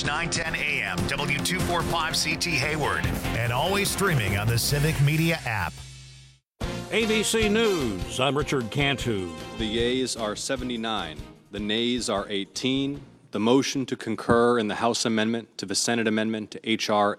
News 910 AM, W245CT Hayward, and always streaming on the Civic Media app. ABC News, I'm Richard Cantu. The yeas are 79. The nays are 18. The motion to concur in the House amendment to the Senate amendment to H.R.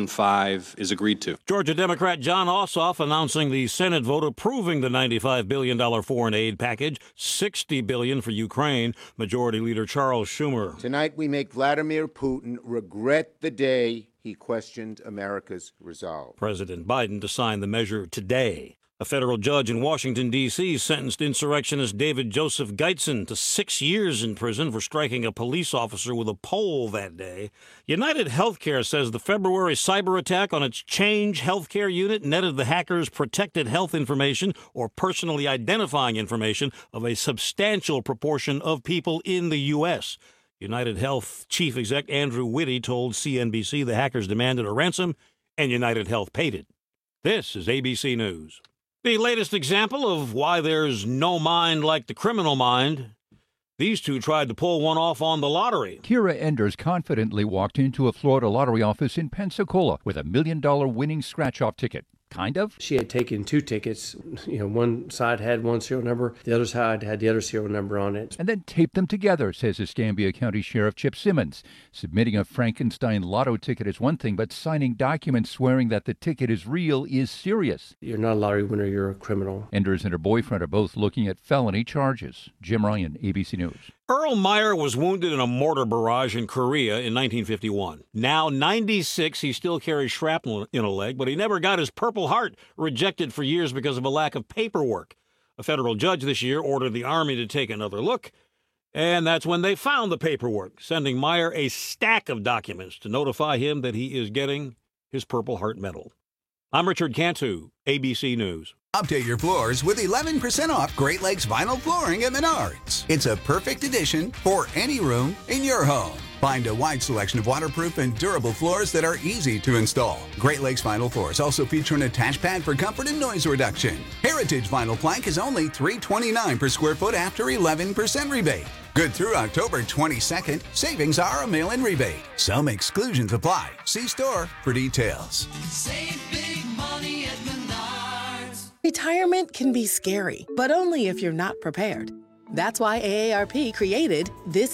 815 is agreed to. Georgia Democrat Jon Ossoff announcing the Senate vote approving the $95 billion foreign aid package, $60 billion for Ukraine. Majority Leader Charles Schumer. Tonight we make Vladimir Putin regret the day he questioned America's resolve. President Biden to sign the measure today. A federal judge in Washington, D.C. sentenced insurrectionist David Joseph Geitzen to 6 years in prison for striking a police officer with a pole that day. United Healthcare says the February cyber attack on its Change Healthcare unit netted the hackers protected health information or personally identifying information of a substantial proportion of people in the U.S. United Health Chief Exec Andrew Whitty told CNBC the hackers demanded a ransom, and United Health paid it. This is ABC News. The latest example of why there's no mind like the criminal mind. These two tried to pull one off on the lottery. Kira Enders confidently walked into a Florida lottery office in Pensacola with $1 million winning scratch-off ticket. Kind of. She had taken 2 tickets. One side had one serial number. The other side had the other serial number on it. And then taped them together, says Escambia County Sheriff Chip Simmons. Submitting a Frankenstein lotto ticket is one thing, but signing documents swearing that the ticket is real is serious. You're not a lottery winner, you're a criminal. Enders and her boyfriend are both looking at felony charges. Jim Ryan, ABC News. Earl Meyer was wounded in a mortar barrage in Korea in 1951. Now 96, he still carries shrapnel in a leg, but he never got his Purple Heart, rejected for years because of a lack of paperwork. A federal judge this year ordered the Army to take another look, and that's when they found the paperwork, sending Meyer a stack of documents to notify him that he is getting his Purple Heart medal. I'm Richard Cantu, ABC News. Update your floors with 11% off Great Lakes Vinyl Flooring at Menards. It's a perfect addition for any room in your home. Find a wide selection of waterproof and durable floors that are easy to install. Great Lakes Vinyl Floors also feature an attached pad for comfort and noise reduction. Heritage Vinyl Plank is only $329 per square foot after 11% rebate. Good through October 22nd. Savings are a mail-in rebate. Some exclusions apply. See store for details. Save big money at Menards. Retirement can be scary, but only if you're not prepared. That's why AARP created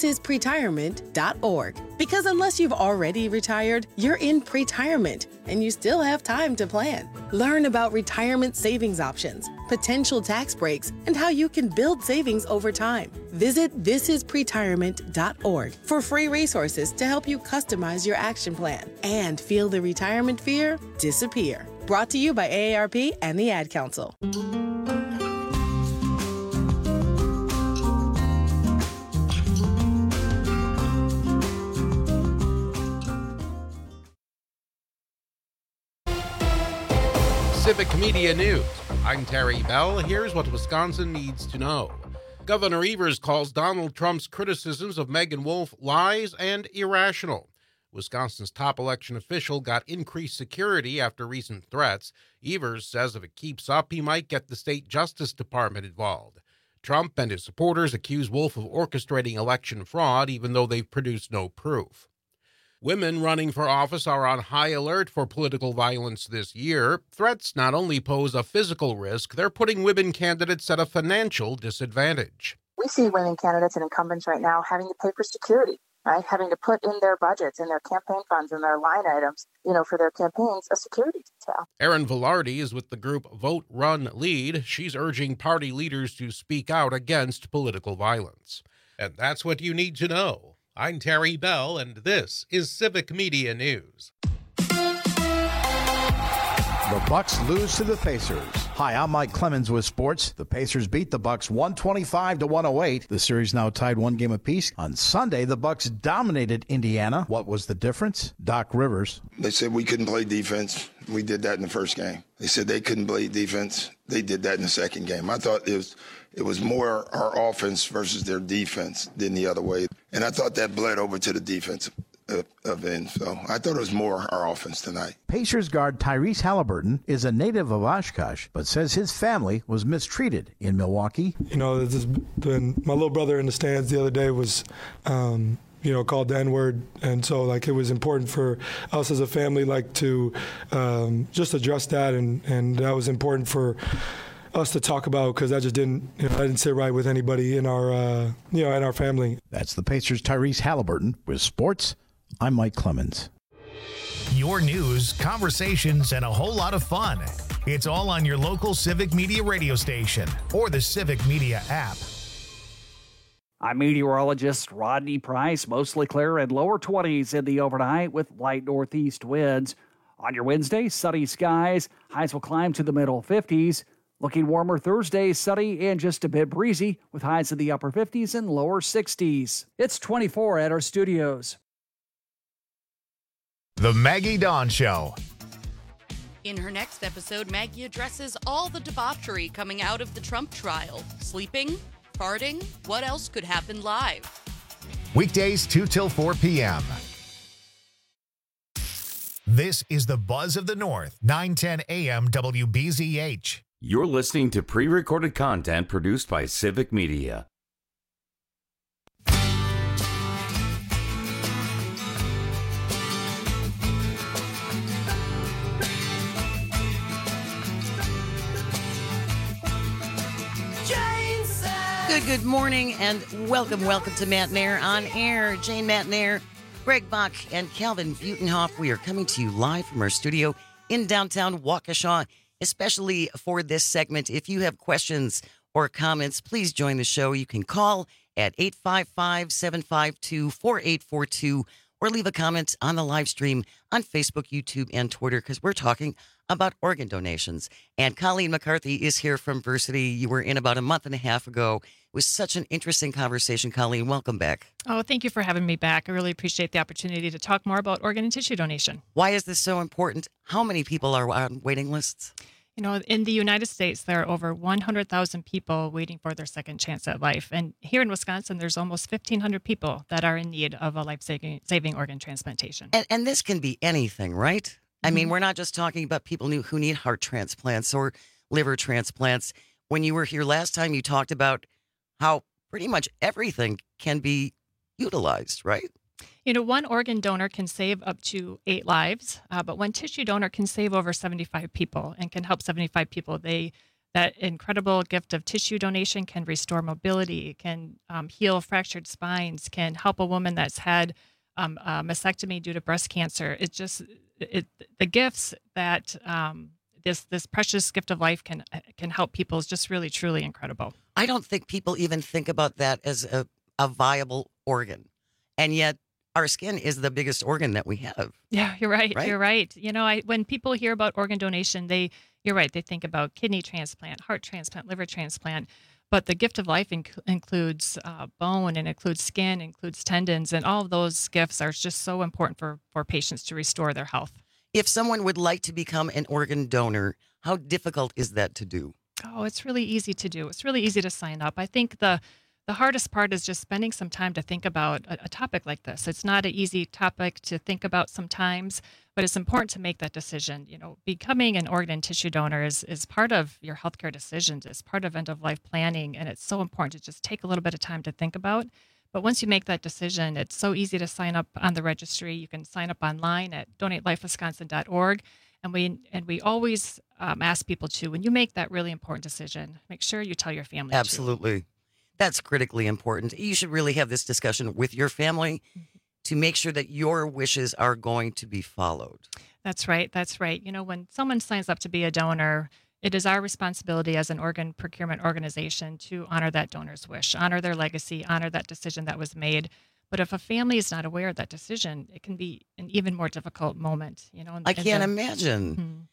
thisispretirement.org. Because unless you've already retired, you're in pretirement, and you still have time to plan. Learn about retirement savings options, potential tax breaks, and how you can build savings over time. Visit thisispretirement.org for free resources to help you customize your action plan and feel the retirement fear disappear. Brought to you by AARP and the Ad Council. Civic Media News. I'm Terry Bell. Here's what Wisconsin needs to know. Governor Evers calls Donald Trump's criticisms of Megan Wolfe lies and irrational. Wisconsin's top election official got increased security after recent threats. Evers says if it keeps up, he might get the state Justice Department involved. Trump and his supporters accuse Wolfe of orchestrating election fraud, even though they've produced no proof. Women running for office are on high alert for political violence this year. Threats not only pose a physical risk, they're putting women candidates at a financial disadvantage. We see women candidates and incumbents right now having to pay for security, right? Having to put in their budgets, in their campaign funds, and their line items, for their campaigns, a security detail. Erin Velarde is with the group Vote, Run, Lead. She's urging party leaders to speak out against political violence. And that's what you need to know. I'm Terry Bell, and this is Civic Media News. The Bucks lose to the Pacers. Hi, I'm Mike Clemens with sports. The Pacers beat the Bucks 125-108. The series now tied 1 game apiece. On Sunday, the Bucks dominated Indiana. What was the difference? Doc Rivers. They said we couldn't play defense. We did that in the first game. They said they couldn't play defense. They did that in the second game. I thought it was more our offense versus their defense than the other way. And I thought that bled over to the defensive end. So I thought it was more our offense tonight. Pacers guard Tyrese Halliburton is a native of Oshkosh, but says his family was mistreated in Milwaukee. This has been, my little brother in the stands the other day was called the N-word. And so, like, it was important for us as a family, like, to just address that. And that was important for us to talk about, because that just didn't, that didn't sit right with anybody in our, in our family. That's the Pacers' Tyrese Halliburton with sports. I'm Mike Clemens. Your news, conversations, and a whole lot of fun. It's all on your local Civic Media radio station or the Civic Media app. I'm meteorologist Rodney Price. Mostly clear and lower 20s in the overnight with light northeast winds. On your Wednesday, sunny skies. Highs will climb to the middle 50s. Looking warmer Thursday, sunny and just a bit breezy with highs in the upper 50s and lower 60s. It's 24 at our studios. The Maggie Dawn Show. In her next episode, Maggie addresses all the debauchery coming out of the Trump trial. Sleeping, farting, what else could happen live? Weekdays 2 till 4 p.m. This is the Buzz of the North, 910 a.m. WBZH. You're listening to pre-recorded content produced by Civic Media. Good morning and welcome to Matt Nair on air. Jane Matt Nair, Greg Bach, and Calvin Butenhoff. We are coming to you live from our studio in downtown Waukesha, especially for this segment. If you have questions or comments, please join the show. You can call at 855-752-4842 or leave a comment on the live stream on Facebook, YouTube, and Twitter, because we're talking about organ donations. And Colleen McCarthy is here from Versity. You were in about a month and a half ago. It was such an interesting conversation. Colleen, welcome back. Oh, thank you for having me back. I really appreciate the opportunity to talk more about organ and tissue donation. Why is this so important? How many people are on waiting lists? In the United States, there are over 100,000 people waiting for their second chance at life. And here in Wisconsin, there's almost 1,500 people that are in need of a life-saving organ transplantation. And this can be anything, right? Mm-hmm. I mean, we're not just talking about people who need heart transplants or liver transplants. When you were here last time, you talked about how pretty much everything can be utilized, right? One organ donor can save up to 8 lives, but one tissue donor can save over 75 people and can help 75 people. That incredible gift of tissue donation can restore mobility, can heal fractured spines, can help a woman that's had a mastectomy due to breast cancer. The gifts that this precious gift of life can help people is just really, truly incredible. I don't think people even think about that as a viable organ, and yet our skin is the biggest organ that we have. Yeah, you're right. You're right. When people hear about organ donation, you're right. They think about kidney transplant, heart transplant, liver transplant. But the gift of life includes bone, and includes skin, includes tendons, and all of those gifts are just so important for patients to restore their health. If someone would like to become an organ donor, how difficult is that to do? Oh, it's really easy to do. It's really easy to sign up. I think the hardest part is just spending some time to think about a topic like this. It's not an easy topic to think about sometimes, but it's important to make that decision. Becoming an organ and tissue donor is part of your healthcare decisions. It's part of end-of-life planning, and it's so important to just take a little bit of time to think about. But once you make that decision, it's so easy to sign up on the registry. You can sign up online at donatelifewisconsin.org. And we always ask people to, when you make that really important decision, make sure you tell your family. Absolutely. That's critically important. You should really have this discussion with your family to make sure that your wishes are going to be followed. That's right. That's right. When someone signs up to be a donor, it is our responsibility as an organ procurement organization to honor that donor's wish, honor their legacy, honor that decision that was made. But if a family is not aware of that decision, it can be an even more difficult moment. I can't imagine.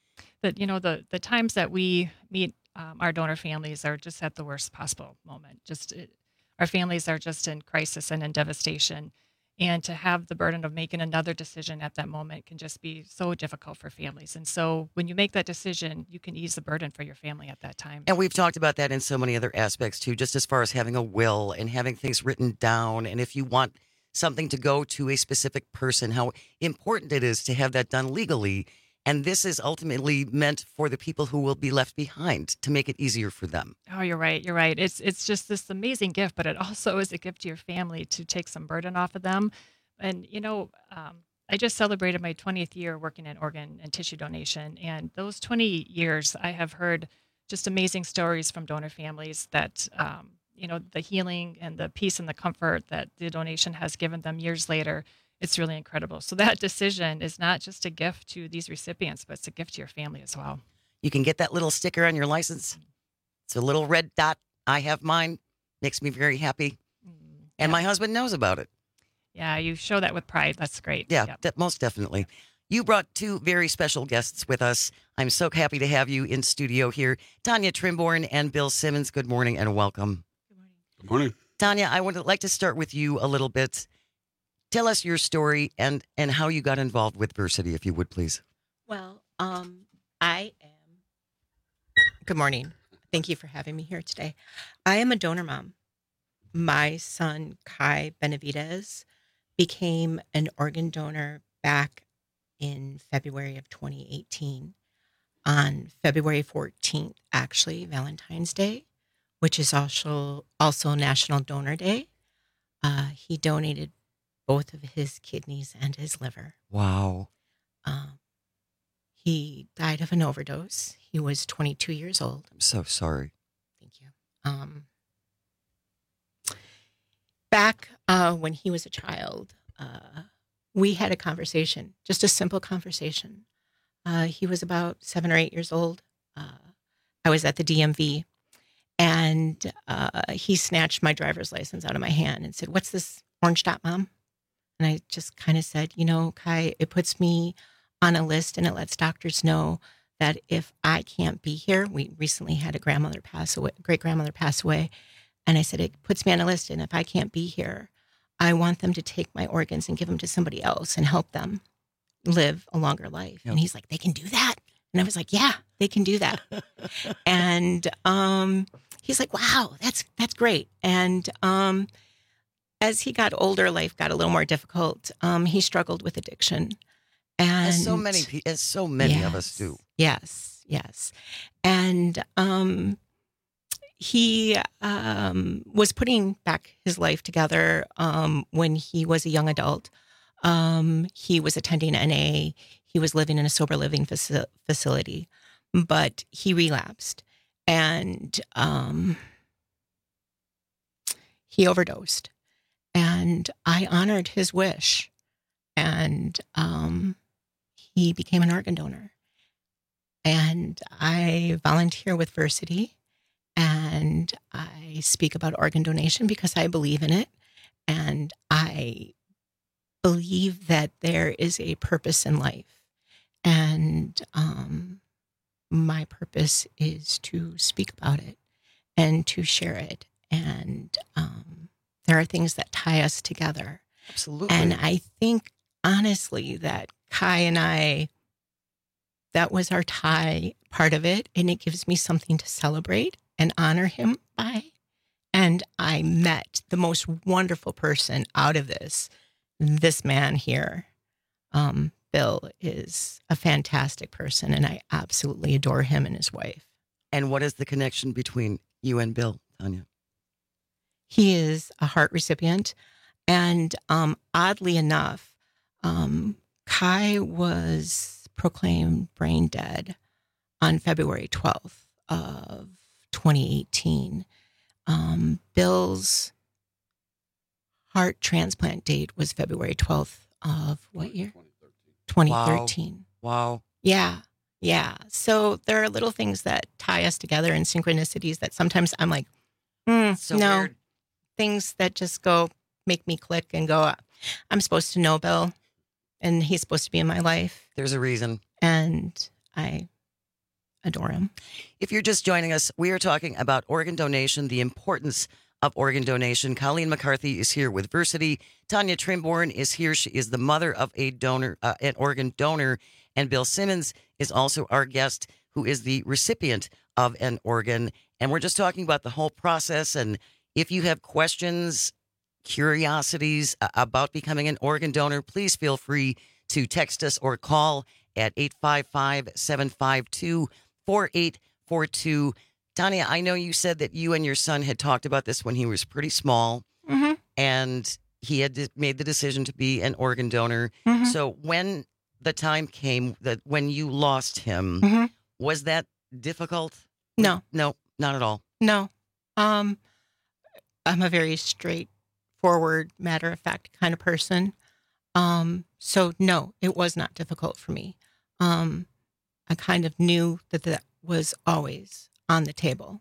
The times that we meet our donor families are just at the worst possible moment. Our families are just in crisis and in devastation. And to have the burden of making another decision at that moment can just be so difficult for families. And so when you make that decision, you can ease the burden for your family at that time. And we've talked about that in so many other aspects too, just as far as having a will and having things written down. And if you want something to go to a specific person, how important it is to have that done legally And this is ultimately meant for the people who will be left behind to make it easier for them. Oh, you're right. You're right. It's just this amazing gift, but it also is a gift to your family to take some burden off of them. And, I just celebrated my 20th year working in organ and tissue donation. And those 20 years, I have heard just amazing stories from donor families that, the healing and the peace and the comfort that the donation has given them years later. It's really incredible. So that decision is not just a gift to these recipients, but it's a gift to your family as well. You can get that little sticker on your license. It's a little red dot. I have mine. Makes me very happy. And my husband knows about it. Yeah, you show that with pride. That's great. Yeah, most definitely. You brought two very special guests with us. I'm so happy to have you in studio here. Tanya Trimborn and Bill Simmons. Good morning and welcome. Good morning. Tanya, I would like to start with you a little bit. Tell us your story and how you got involved with Versity, if you would, please. Well, I am. Good morning. Thank you for having me here today. I am a donor mom. My son, Kai Benavidez, became an organ donor back in February of 2018. On February 14th, actually, Valentine's Day, which is also National Donor Day, he donated both of his kidneys and his liver. Wow. He died of an overdose. He was 22 years old. I'm so sorry. Thank you. Back when he was a child, we had a conversation, just a simple conversation. He was about 7 or 8 years old. I was at the DMV, and he snatched my driver's license out of my hand and said, "What's this orange dot, Mom?" And I just kind of said, Kai, it puts me on a list and it lets doctors know that if I can't be here, we recently had a great grandmother pass away. And I said, it puts me on a list. And if I can't be here, I want them to take my organs and give them to somebody else and help them live a longer life. Yep. And he's like, they can do that. And I was like, yeah, they can do that. And he's like, wow, that's great. And as he got older, life got a little more difficult. He struggled with addiction, and as so many of us do. Yes. And he was putting back his life together when he was a young adult. He was attending NA. He was living in a sober living facility, but he relapsed, and he overdosed. And I honored his wish, and he became an organ donor. And I volunteer with Versity, and I speak about organ donation because I believe in it, and I believe that there is a purpose in life. And my purpose is to speak about it and to share it. And there are things that tie us together. Absolutely. And I think, honestly, that Kai and I, that was our tie part of it. And it gives me something to celebrate and honor him by. And I met the most wonderful person out of this man here. Bill is a fantastic person, and I absolutely adore him and his wife. And what is the connection between you and Bill, Tanya? He is a heart recipient. And oddly enough, Kai was proclaimed brain dead on February 12th of 2018. Bill's heart transplant date was February 12th of what year? 2013. Wow. Yeah. So there are little things that tie us together and synchronicities that sometimes I'm like, weird. Things that just make me click and go, I'm supposed to know Bill, and he's supposed to be in my life. There's a reason. And I adore him. If you're just joining us, we are talking about organ donation, the importance of organ donation. Colleen McCarthy is here with Versity. Tanya Trimborn is here. She is the mother of a donor, an organ donor. And Bill Simmons is also our guest, who is the recipient of an organ. And we're just talking about the whole process. And if you have questions, curiosities about becoming an organ donor, please feel free to text us or call at 855-752-4842. Tanya, I know you said that you and your son had talked about this when he was pretty small, and he had made the decision to be an organ donor. So when the time came that when you lost him, was that difficult? No. No, not at all. No. I'm a very straightforward, matter-of-fact kind of person. So, no, it was not difficult for me. I kind of knew that was always on the table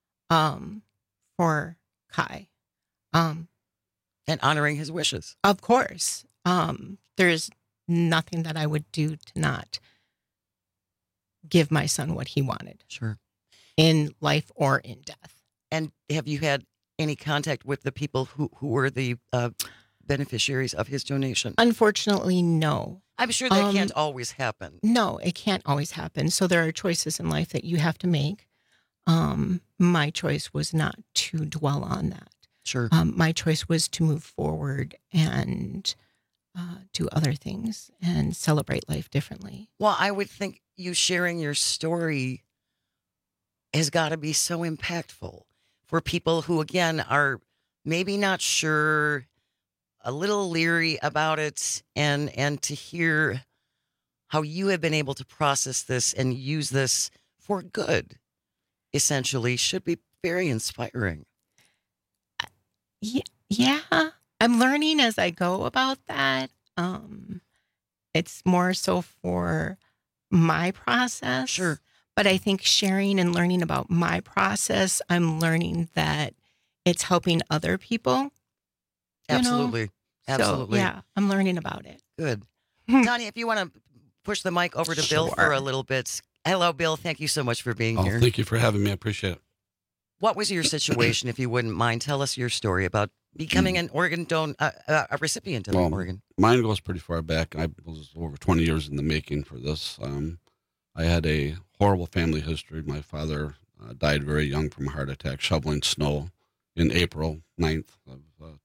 for Kai. And honoring his wishes. Of course. There's nothing that I would do to not give my son what he wanted. Sure. In life or in death. And have you had any contact with the people who were the beneficiaries of his donation? Unfortunately, no. I'm sure that can't always happen. No, it can't always happen. So there are choices in life that you have to make. My choice was not to dwell on that. Sure. My choice was to move forward and do other things and celebrate life differently. Well, I would think you sharing your story has got to be so impactful for people who, again, are maybe not sure, a little leery about it, and to hear how you have been able to process this and use this for good, essentially, should be very inspiring. Yeah, I'm learning as I go about that. It's more so for my process. Sure. But I think sharing and learning about my process, I'm learning that it's helping other people. Absolutely. Absolutely. So, yeah, I'm learning about it. Good. Tanya, if you want to push the mic over to Bill for a little bit. Hello, Bill. Thank you so much for being here. Thank you for having me. I appreciate it. What was your situation, if you wouldn't mind? Tell us your story about becoming an organ a recipient of an organ. Mine goes pretty far back. I was over 20 years in the making for this. I had a horrible family history. My father died very young from a heart attack shoveling snow in April 9th of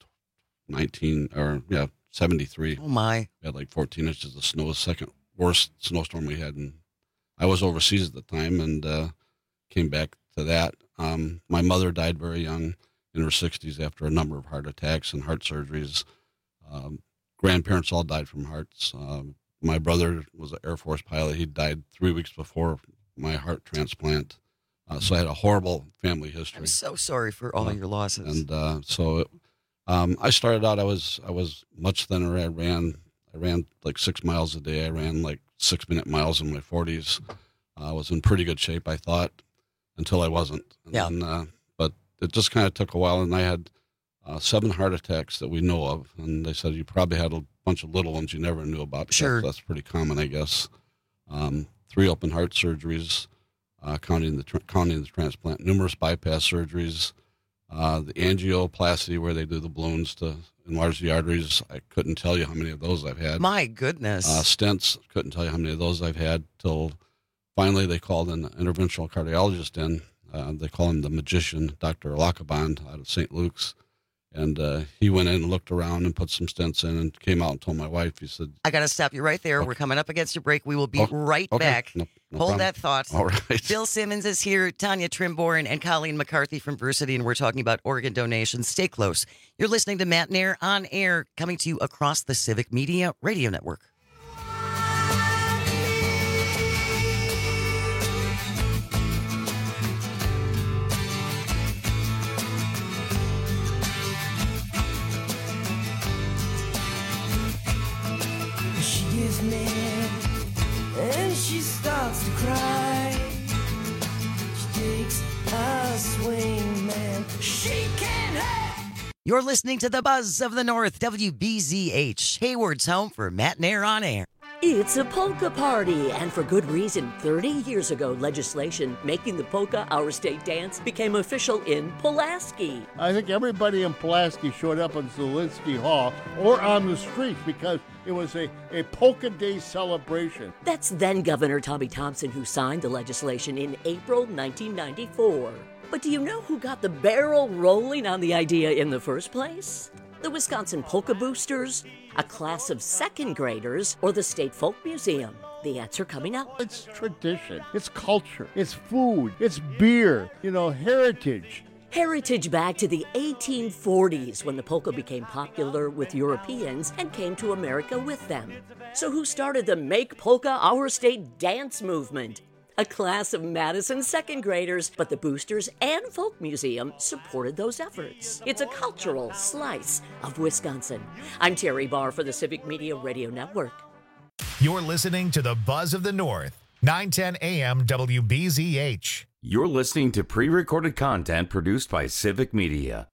73. Oh, my. We had like 14 inches of snow, the second worst snowstorm we had. And I was overseas at the time and came back to that. My mother died very young in her 60s after a number of heart attacks and heart surgeries. Grandparents all died from hearts. My brother was an Air Force pilot. He died 3 weeks before my heart transplant. So I had a horrible family history. I'm so sorry for all your losses. And I started out, I was much thinner. I ran like 6 miles a day. I ran like 6-minute miles in my 40s. I was in pretty good shape, I thought, until I wasn't. And then, but it just kind of took a while, and I had 7 heart attacks that we know of. And they said you probably had a bunch of little ones you never knew about. Sure. That's pretty common, I guess. 3 open heart surgeries, counting the transplant, numerous bypass surgeries, the angioplasty where they do the balloons to enlarge the arteries. I couldn't tell you how many of those I've had. My goodness. Stents, couldn't tell you how many of those I've had till finally they called an interventional cardiologist in. They call him the magician, Dr. Lacaband out of St. Luke's. And he went in and looked around and put some stents in and came out and told my wife, he said, I got to stop you right there. Okay. We're coming up against a break. We will be right okay. back. No Hold problem. that thought. All right. Bill Simmons is here, Tanya Trimborn, and Colleen McCarthy from Versity, and we're talking about organ donations. Stay close. You're listening to Matt Nair on Air, coming to you across the Civic Media Radio Network. And she starts to cry. She takes a swing, man. She can't have. You're listening to the Buzz of the North, WBZH, Hayward's home for Matt Nair on Air. It's a polka party, and for good reason. 30 years ago, legislation making the polka our state dance became official in Pulaski. I think everybody in Pulaski showed up in Zielinski Hall or on the streets because it was a polka day celebration. That's then Governor Tommy Thompson who signed the legislation in April 1994. But do you know who got the barrel rolling on the idea in the first place? The Wisconsin Polka Boosters, a class of second graders, or the State Folk Museum. The answer coming up. It's tradition. It's culture. It's food. It's beer. Heritage. Heritage back to the 1840s when the polka became popular with Europeans and came to America with them. So who started the Make Polka Our State dance movement? A class of Madison second graders, but the Boosters and Folk Museum supported those efforts. It's a cultural slice of Wisconsin. I'm Terry Barr for the Civic Media Radio Network. You're listening to the Buzz of the North, 910 AM WBZH. You're listening to pre-recorded content produced by Civic Media.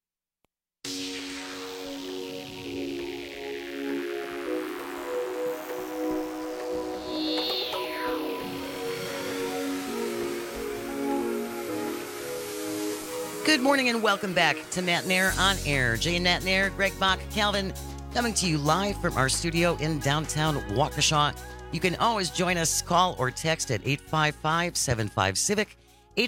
Good morning and welcome back to Matt Nair on Air. Jane Matt Nair, Greg Bach, Calvin, coming to you live from our studio in downtown Waukesha. You can always join us, call or text at 855-75-CIVIC,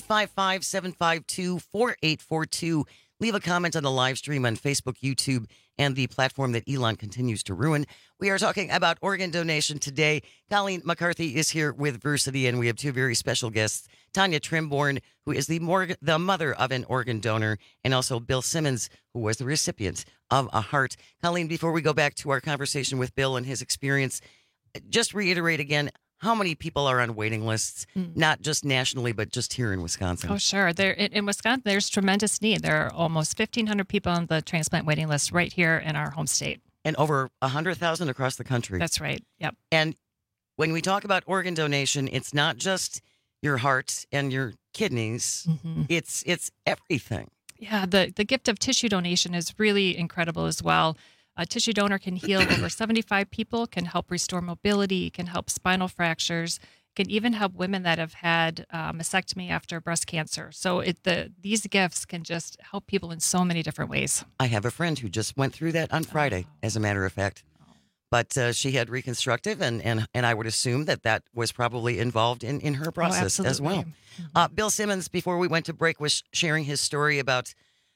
855-752-4842. Leave a comment on the live stream on Facebook, YouTube, and the platform that Elon continues to ruin. We are talking about organ donation today. Colleen McCarthy is here with Versity, and we have two very special guests. Tanya Trimborn, who is the mother of an organ donor, and also Bill Simmons, who was the recipient of a heart. Colleen, before we go back to our conversation with Bill and his experience, just reiterate again how many people are on waiting lists, not just nationally, but just here in Wisconsin. Oh, sure. In Wisconsin, there's tremendous need. There are almost 1,500 people on the transplant waiting list right here in our home state. And over 100,000 across the country. That's right. Yep. And when we talk about organ donation, it's not just your heart and your kidneys. Mm-hmm. It's everything. Yeah, the gift of tissue donation is really incredible as well. A tissue donor can heal over 75 people, can help restore mobility, can help spinal fractures, can even help women that have had mastectomy after breast cancer. So these gifts can just help people in so many different ways. I have a friend who just went through that on Friday, as a matter of fact. But she had reconstructive, and I would assume that was probably involved in her process as well. Mm-hmm. Bill Simmons, before we went to break, was sharing his story about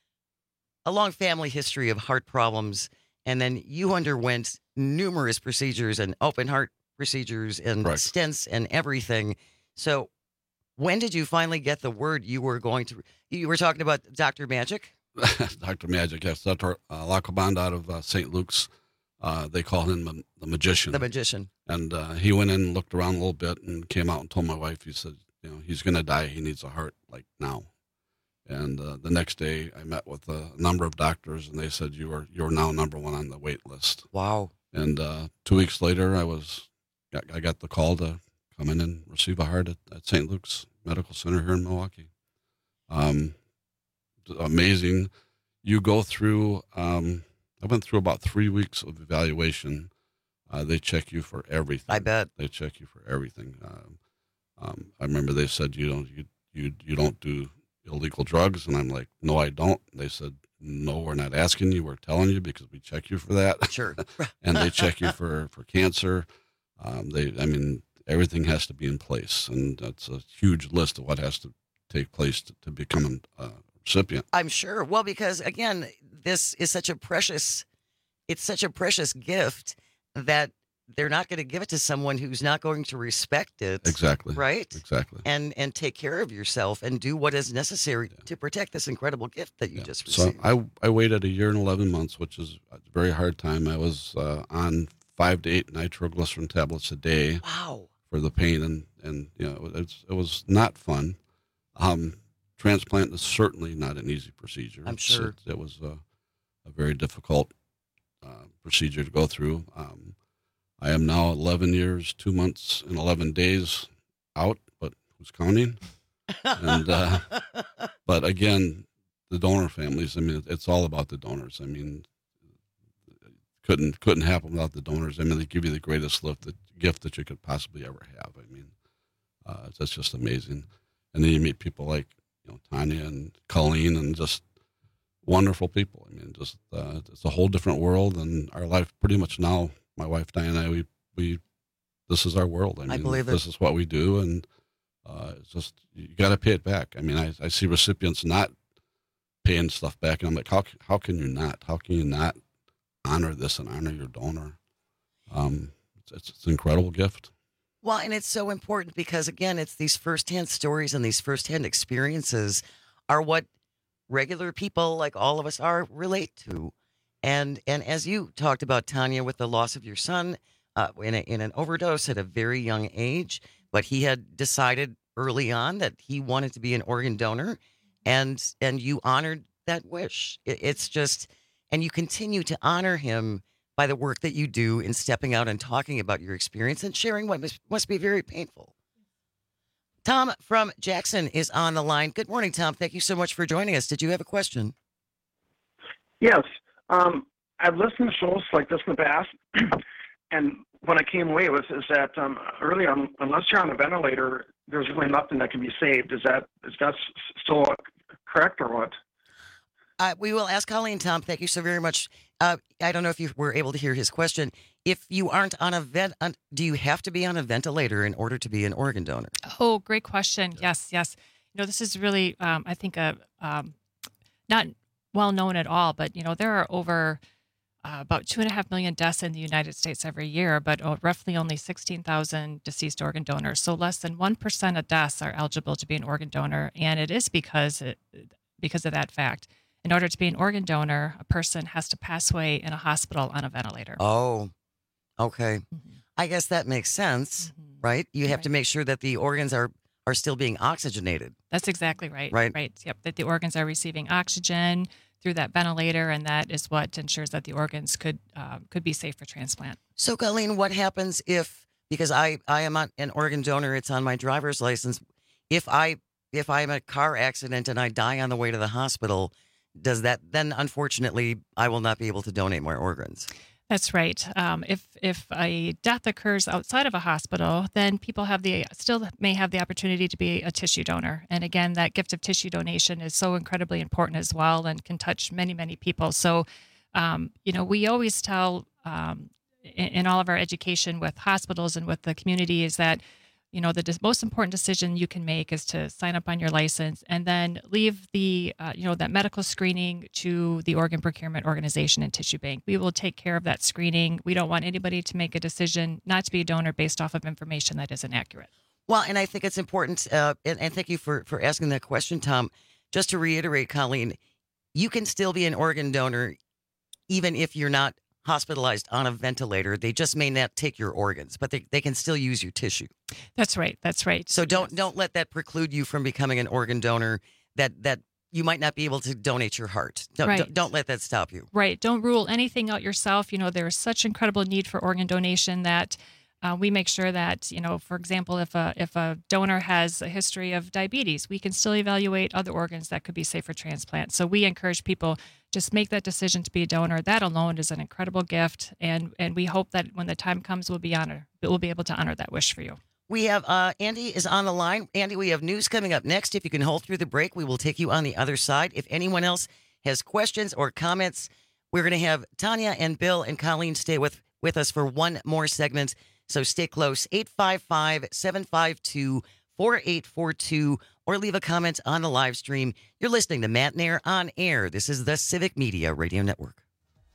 a long family history of heart problems. And then you underwent numerous procedures and open heart procedures and stents and everything. So when did you finally get the word you were talking about Dr. Magic? Dr. Magic, yes. Dr. Lacoband out of St. Luke's. They call him the magician. The magician. And he went in and looked around a little bit and came out and told my wife, he said, he's going to die. He needs a heart like now. And the next day, I met with a number of doctors, and they said, "You're now number one on the wait list." Wow! And 2 weeks later, I got the call to come in and receive a heart at St. Luke's Medical Center here in Milwaukee. Amazing. You go through. I went through about 3 weeks of evaluation. They check you for everything. I bet they check you for everything. I remember they said you don't do illegal drugs, and I'm like, no, I don't. They said, no, we're not asking you, we're telling you because we check you for that. Sure. And they check you for cancer. Everything has to be in place, and that's a huge list of what has to take place to become a recipient. I'm sure. Well, because again, this is such a precious gift that they're not going to give it to someone who's not going to respect it. Exactly. Right? Exactly. And take care of yourself and do what is necessary to protect this incredible gift that you just received. So I waited 1 year and 11 months, which is a very hard time. I was on 5 to 8 nitroglycerin tablets a day. Wow. For the pain, and it was not fun. Transplant is certainly not an easy procedure. I'm sure. It was a very difficult procedure to go through. I am now 11 years, 2 months, and 11 days out, but who's counting? And but again, the donor families. It's all about the donors. Couldn't happen without the donors. They give you the greatest gift that you could possibly ever have. That's just amazing. And then you meet people like Tanya and Colleen, and just wonderful people. It's a whole different world, and our life pretty much now. My wife Diane and I, we this is our world. I believe it. This is what we do, and it's just you got to pay it back. I see recipients not paying stuff back, and I'm like, how can you not? How can you not honor this and honor your donor? It's an incredible gift. Well, and it's so important because, again, it's these firsthand stories and these firsthand experiences are what regular people like all of us are relate to. And as you talked about, Tanya, with the loss of your son in an overdose at a very young age, but he had decided early on that he wanted to be an organ donor, and you honored that wish. It's just, and you continue to honor him by the work that you do in stepping out and talking about your experience and sharing what must be very painful. Tom from Jackson is on the line. Good morning, Tom. Thank you so much for joining us. Did you have a question? Yes. I've listened to shows like this in the past, and what I came away with is that early on, unless you're on a ventilator, there's really nothing that can be saved. Is that still correct or what? We will ask Colleen, Tom. Thank you so very much. I don't know if you were able to hear his question. If you aren't on a do you have to be on a ventilator in order to be an organ donor? Oh, great question. Yes. This is really, I think, not well known at all, but, there are over about 2.5 million deaths in the United States every year, but roughly only 16,000 deceased organ donors. So less than 1% of deaths are eligible to be an organ donor. And it is because of that fact. In order to be an organ donor, a person has to pass away in a hospital on a ventilator. Oh, okay. Mm-hmm. I guess that makes sense, right? You have to make sure that the organs are still being oxygenated. That's exactly right. Right. Yep. That the organs are receiving oxygen through that ventilator, and that is what ensures that the organs could be safe for transplant. So, Colleen, what happens if, because I am an organ donor, it's on my driver's license, if I'm in a car accident and I die on the way to the hospital, does that then, unfortunately, I will not be able to donate more organs? That's right. If a death occurs outside of a hospital, then people still may have the opportunity to be a tissue donor. And again, that gift of tissue donation is so incredibly important as well and can touch many, many people. So, we always tell in all of our education with hospitals and with the community is that the most important decision you can make is to sign up on your license and then leave that medical screening to the organ procurement organization and tissue bank. We will take care of that screening. We don't want anybody to make a decision not to be a donor based off of information that isn't accurate. Well, and I think it's important, and thank you for asking that question, Tom. Just to reiterate, Colleen, you can still be an organ donor even if you're not hospitalized on a ventilator. They just may not take your organs, but they can still use your tissue. That's right. So don't let that preclude you from becoming an organ donor, that you might not be able to donate your heart. Don't let that stop you. Right. Don't rule anything out yourself. There is such incredible need for organ donation that we make sure that, for example, if a donor has a history of diabetes, we can still evaluate other organs that could be safe for transplant. So we encourage people just make that decision to be a donor. That alone is an incredible gift, and we hope that when the time comes, we'll be able to honor that wish for you. We have Andy is on the line. Andy, we have news coming up next. If you can hold through the break, we will take you on the other side. If anyone else has questions or comments, we're going to have Tanya and Bill and Colleen stay with us for one more segment. So stay close, 855-752-4842, or leave a comment on the live stream. You're listening to Matt Nair on Air. This is the Civic Media Radio Network.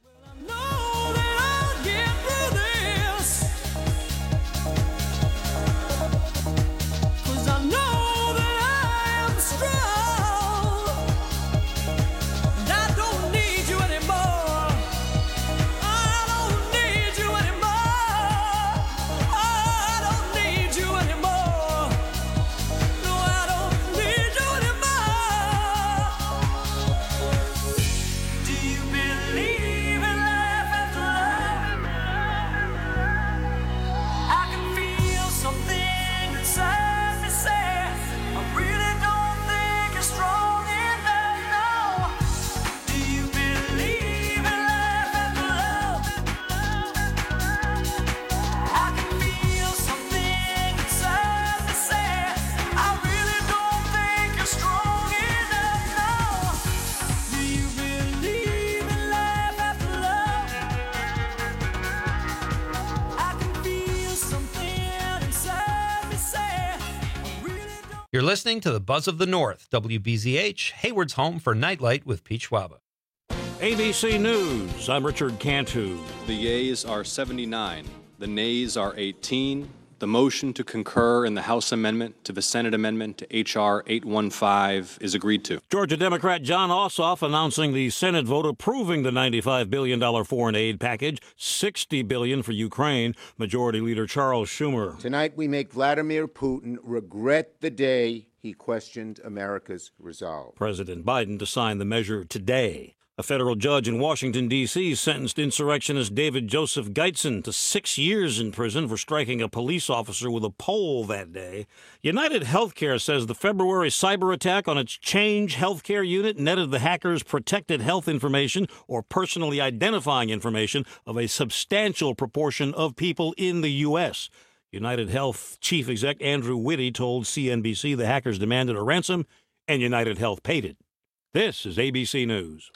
You're listening to the Buzz of the North, WBZH, Hayward's home for Nightlight with Pete Schwaba. ABC News, I'm Richard Cantu. The yeas are 79, the nays are 18, The motion to concur in the House amendment to the Senate amendment to H.R. 815 is agreed to. Georgia Democrat John Ossoff announcing the Senate vote approving the $95 billion foreign aid package, $60 billion for Ukraine. Majority Leader Charles Schumer. Tonight we make Vladimir Putin regret the day he questioned America's resolve. President Biden to sign the measure today. A federal judge in Washington, D.C. sentenced insurrectionist David Joseph Geitzen to 6 years in prison for striking a police officer with a pole that day. United Healthcare says the February cyber attack on its Change Healthcare unit netted the hackers protected health information or personally identifying information of a substantial proportion of people in the U.S. United Health Chief Exec Andrew Whitty told CNBC the hackers demanded a ransom, and United Health paid it. This is ABC News.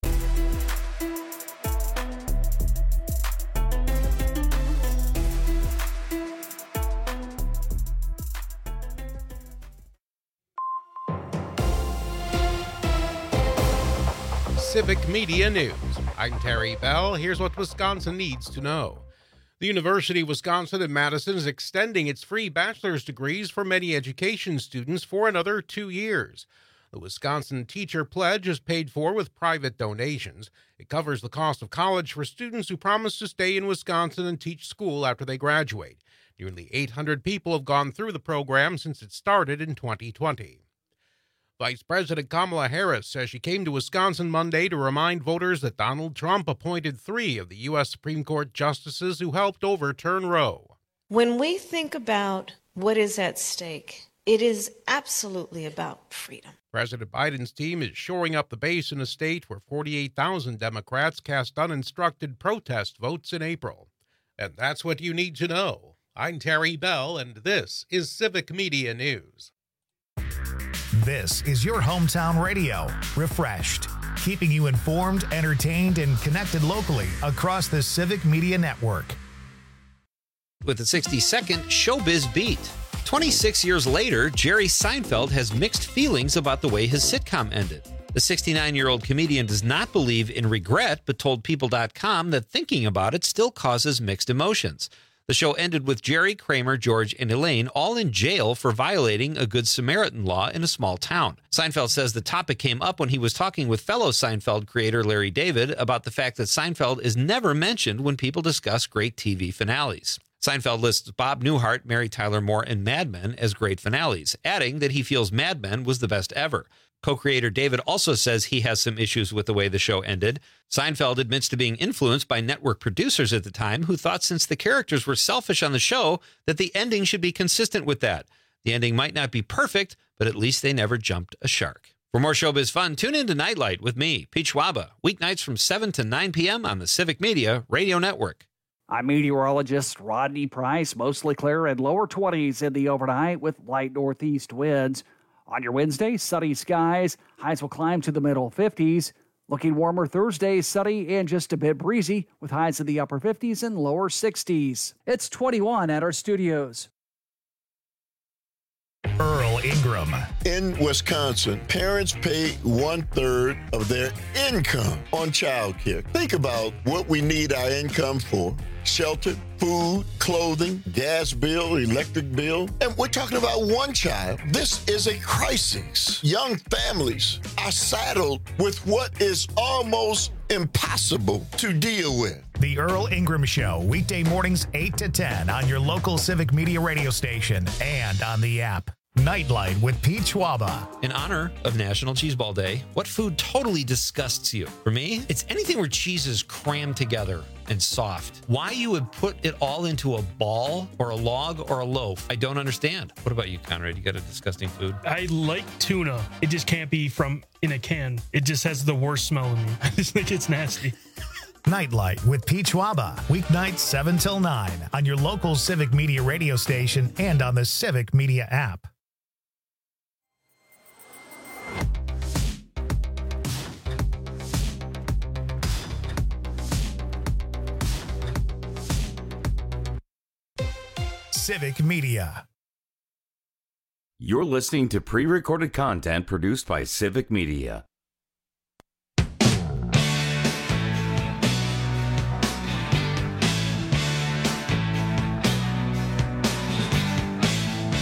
Civic Media News. I'm Terry Bell. Here's what Wisconsin needs to know. The University of Wisconsin in Madison is extending its free bachelor's degrees for many education students for another 2 years. The Wisconsin Teacher Pledge is paid for with private donations. It covers the cost of college for students who promise to stay in Wisconsin and teach school after they graduate. Nearly 800 people have gone through the program since it started in 2020. Vice President Kamala Harris says she came to Wisconsin Monday to remind voters that Donald Trump appointed 3 of the U.S. Supreme Court justices who helped overturn Roe. When we think about what is at stake, it is absolutely about freedom. President Biden's team is shoring up the base in a state where 48,000 Democrats cast uninstructed protest votes in April. And that's what you need to know. I'm Terry Bell, and this is Civic Media News. This is your hometown radio, refreshed, keeping you informed, entertained, and connected locally across the Civic Media Network. With the 60-second Showbiz Beat. 26 years later, Jerry Seinfeld has mixed feelings about the way his sitcom ended. The 69-year-old comedian does not believe in regret, but told People.com that thinking about it still causes mixed emotions. The show ended with Jerry, Kramer, George, and Elaine all in jail for violating a Good Samaritan law in a small town. Seinfeld says the topic came up when he was talking with fellow Seinfeld creator Larry David about the fact that Seinfeld is never mentioned when people discuss great TV finales. Seinfeld lists Bob Newhart, Mary Tyler Moore, and Mad Men as great finales, adding that he feels Mad Men was the best ever. Co-creator David also says he has some issues with the way the show ended. Seinfeld admits to being influenced by network producers at the time who thought since the characters were selfish on the show that the ending should be consistent with that. The ending might not be perfect, but at least they never jumped a shark. For more showbiz fun, tune in to Nightlight with me, Pete Schwaba, weeknights from 7 to 9 p.m. on the Civic Media Radio Network. I'm meteorologist Rodney Price. Mostly clear and lower 20s in the overnight with light northeast winds. On your Wednesday, sunny skies. Highs will climb to the middle 50s. Looking warmer Thursday, sunny and just a bit breezy with highs in the upper 50s and lower 60s. It's 21 at our studios. Earl Ingram. In Wisconsin, parents pay 1/3 of their income on childcare. Think about what we need our income for. Shelter, food, clothing, gas bill, electric bill. And we're talking about one child. This is a crisis. Young families are saddled with what is almost impossible to deal with. The Earl Ingram Show, weekday mornings 8 to 10 on your local Civic Media radio station and on the app. Nightlight with Pete Schwaba. In honor of National Cheeseball Day, what food totally disgusts you? For me, it's anything where cheese is crammed together and soft. Why you would put it all into a ball or a log or a loaf, I don't understand. What about you, Conrad? You got a disgusting food? I like tuna. It just can't be from in a can. It just has the worst smell to me. I just think it's nasty. Nightlight with Pete Schwaba, weeknights 7 till 9 on your local Civic Media radio station and on the Civic Media app. Civic Media. You're listening to pre-recorded content produced by Civic Media.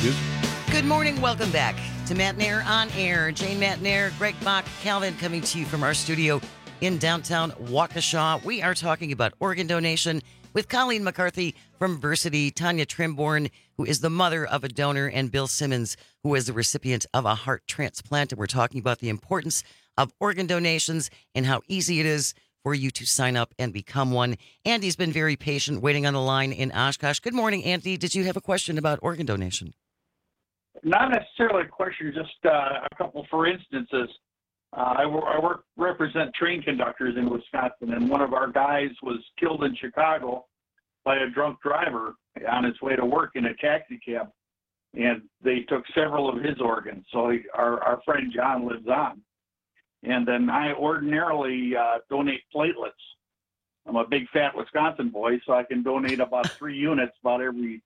Music. Good morning. Welcome back to Matt Nair on Air. Jane Matt Nair, Greg Bach, Calvin coming to you from our studio in downtown Waukesha. We are talking about organ donation with Colleen McCarthy from Versity, Tanya Trimborn, who is the mother of a donor, and Bill Simmons, who is the recipient of a heart transplant. And we're talking about the importance of organ donations and how easy it is for you to sign up and become one. Andy's been very patient waiting on the line in Oshkosh. Good morning, Andy. Did you have a question about organ donation? Not necessarily a question, just a couple for instances. I represent train conductors in Wisconsin, and one of our guys was killed in Chicago by a drunk driver on his way to work in a taxi cab, and they took several of his organs. So our friend John lives on. And then I ordinarily donate platelets. I'm a big fat Wisconsin boy, so I can donate about 3 units about every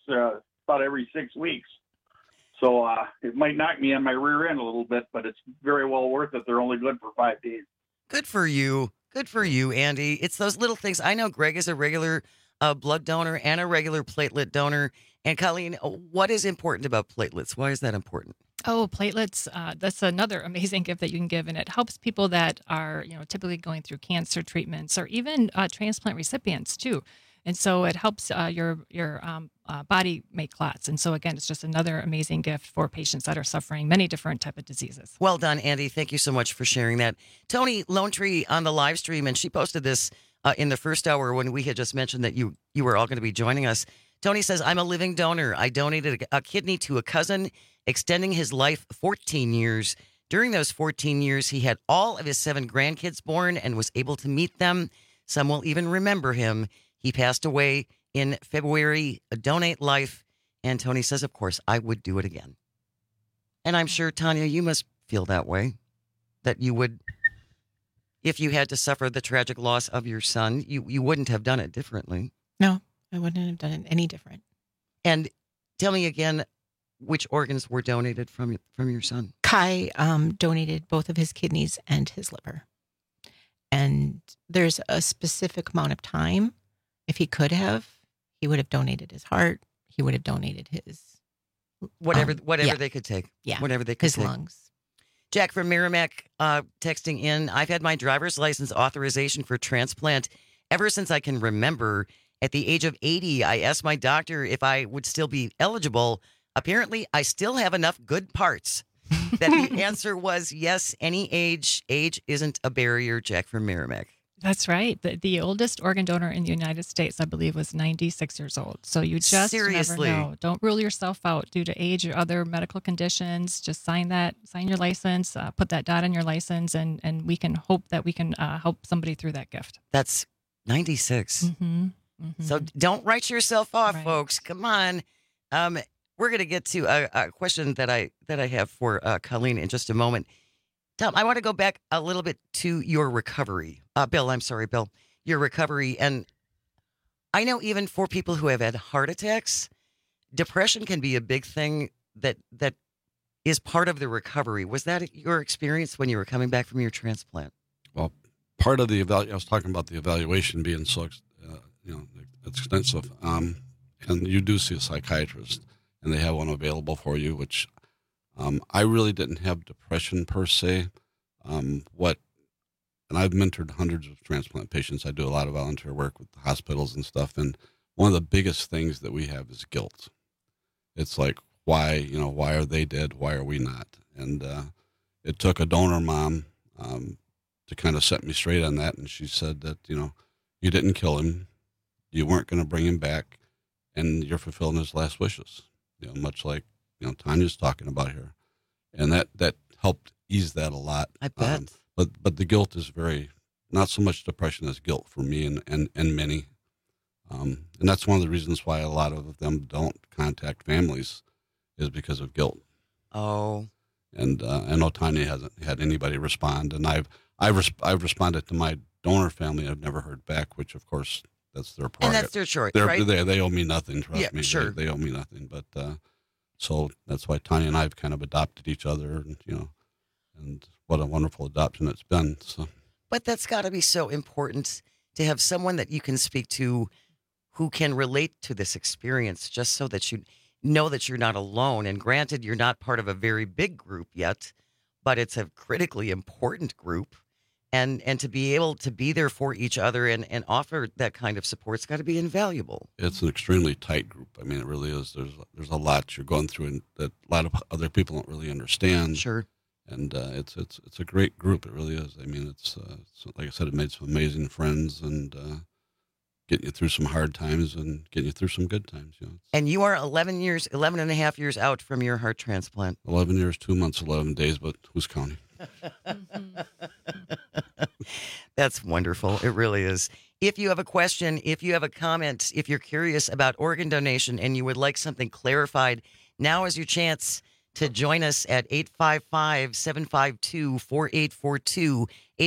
6 weeks. So it might knock me on my rear end a little bit, but it's very well worth it. They're only good for 5 days. Good for you. Good for you, Andy. It's those little things. I know Greg is a regular blood donor and a regular platelet donor. And Colleen, what is important about platelets? Why is that important? Oh, platelets, that's another amazing gift that you can give, and it helps people that are, typically going through cancer treatments or even transplant recipients too. And so it helps your body make clots. And so, again, it's just another amazing gift for patients that are suffering many different type of diseases. Well done, Andy. Thank you so much for sharing that. Tony Lone Tree on the live stream, and she posted this in the first hour when we had just mentioned that you were all going to be joining us. Tony says, I'm a living donor. I donated a kidney to a cousin, extending his life 14 years. During those 14 years, he had all of his 7 grandkids born and was able to meet them. Some will even remember him. He passed away in February. Donate life. And Tony says, of course, I would do it again. And I'm sure, Tanya, you must feel that way, that you would, if you had to suffer the tragic loss of your son, you wouldn't have done it differently. No, I wouldn't have done it any different. And tell me again, which organs were donated from your son? Kai donated both of his kidneys and his liver. And there's a specific amount of time. If he could have, he would have donated his heart. He would have donated his whatever they could take. Yeah, whatever they could his take. lungs. Jack from Merrimack texting in. I've had my driver's license authorization for transplant ever since I can remember. At the age of 80, I asked my doctor if I would still be eligible. Apparently, I still have enough good parts. That the answer was yes, any age. Age isn't a barrier. Jack from Merrimack. That's right. The oldest organ donor in the United States, I believe, was 96 years old. So you just Seriously. never know. Don't rule yourself out due to age or other medical conditions. Just sign your license, put that dot on your license, and we can hope that we can help somebody through that gift. That's 96. Mm-hmm. Mm-hmm. So don't write yourself off, folks. Come on. We're going to get to a question that I have for Colleen in just a moment. Tom, I want to go back a little bit to your recovery. Bill, your recovery. And I know even for people who have had heart attacks, depression can be a big thing that is part of the recovery. Was that your experience when you were coming back from your transplant? Well, part of the I was talking about the evaluation being so, extensive. And you do see a psychiatrist, and they have one available for you, which I really didn't have depression per se. And I've mentored hundreds of transplant patients. I do a lot of volunteer work with the hospitals and stuff. And one of the biggest things that we have is guilt. It's like, why are they dead? Why are we not? And it took a donor mom to kind of set me straight on that. And she said that, you didn't kill him. You weren't going to bring him back. And you're fulfilling his last wishes, much like, Tanya's talking about here. And that helped ease that a lot. I bet. But the guilt is not so much depression as guilt for me and many. And that's one of the reasons why a lot of them don't contact families is because of guilt. Oh. And I know Tanya hasn't had anybody respond. And I've responded to my donor family. I've never heard back, which of course that's their prerogative. And that's their choice, right? right? They owe me nothing, trust me. Sure. They owe me nothing. But so that's why Tanya and I have kind of adopted each other, and what a wonderful adoption it's been. So, but that's got to be so important to have someone that you can speak to who can relate to this experience, just so that know that you're not alone. And granted, you're not part of a very big group yet, but it's a critically important group. And to be able to be there for each other and offer that kind of support's got to be invaluable. It's an extremely tight group. I mean, it really is. There's a lot you're going through, and that a lot of other people don't really understand. Sure. And it's a great group. It really is. I mean, it's like I said, it made some amazing friends and getting you through some hard times and getting you through some good times. You know. And you are 11 and a half years out from your heart transplant. 11 years, 2 months, 11 days, but who's counting? That's wonderful. It really is. If you have a question, if you have a comment, if you're curious about organ donation and you would like something clarified, now is your chance to join us at 855-752-4842,